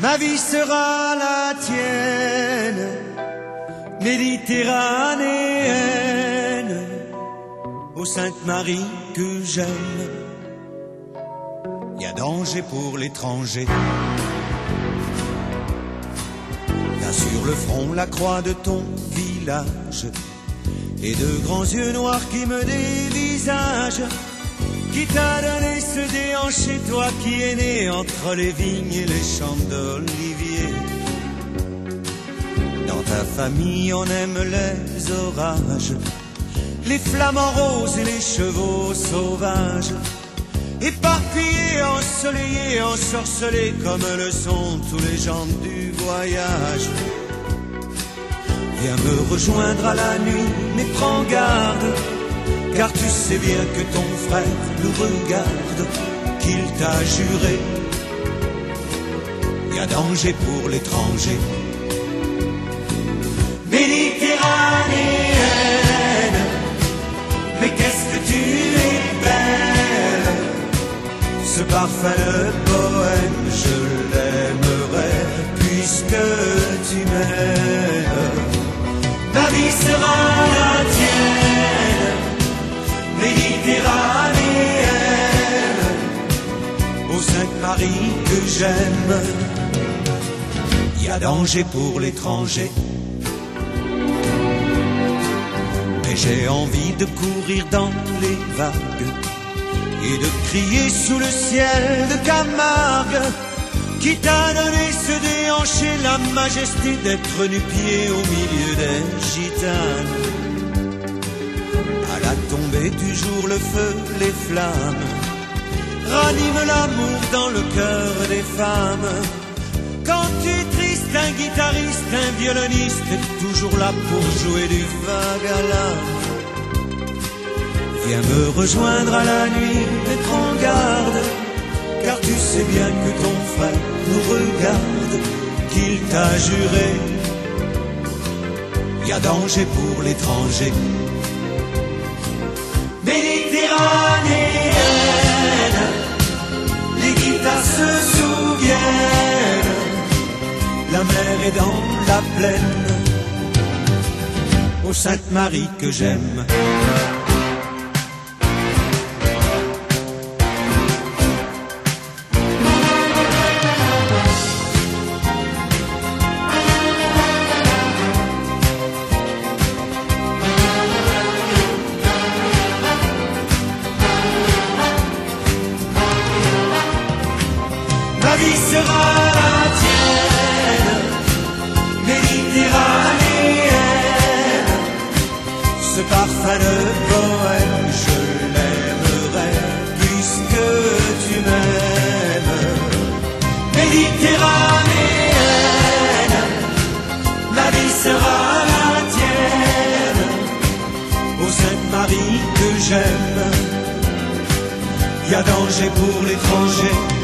Ma vie sera la tienne, méditerranéenne, ô Sainte-Marie que j'aime. Y a danger pour l'étranger. T'as sur le front la croix de ton village et de grands yeux noirs qui me dévisagent. Qui t'a donné ce déhanché, toi qui es né entre les vignes et les champs d'olivier? Dans ta famille on aime les orages, les flamants roses et les chevaux sauvages, éparpillés, ensoleillés, ensorcelés comme le sont tous les gens du voyage. Viens me rejoindre à la nuit, mais prends garde, car tu sais bien que ton frère nous regarde, qu'il t'a juré. Y a danger pour l'étranger. Méditerranéenne, mais qu'est-ce que tu es belle. Ce parfum de poème, je l'aimerais puisque tu m'aimes. Ma vie sera la tienne, méditerranéenne, ô Sainte-Marie que j'aime. Y a danger pour l'étranger, mais j'ai envie de courir dans les vagues et de crier sous le ciel de Camargue. Qui t'a donné ce déhanché, la majesté d'être nu-pied au milieu des gitanes? À la tombée du jour, le feu, les flammes raniment l'amour dans le cœur des femmes. Quand tu es triste, un guitariste, un violoniste est toujours là pour jouer du vague à l'âme. Viens me rejoindre à la nuit et prends garde, car tu sais bien que ton frère nous regarde, qu'il t'a juré. Y a danger pour l'étranger. Méditerranéenne, les guitares se souviennent, la mer est dans la plaine, ô Sainte-Marie que j'aime. Ma vie sera la tienne, méditerranéenne, ce parfum de poème, je l'aimerais puisque tu m'aimes. Méditerranéenne, ma vie sera la tienne, ô Sainte-Marie que j'aime. Y a danger pour l'étranger,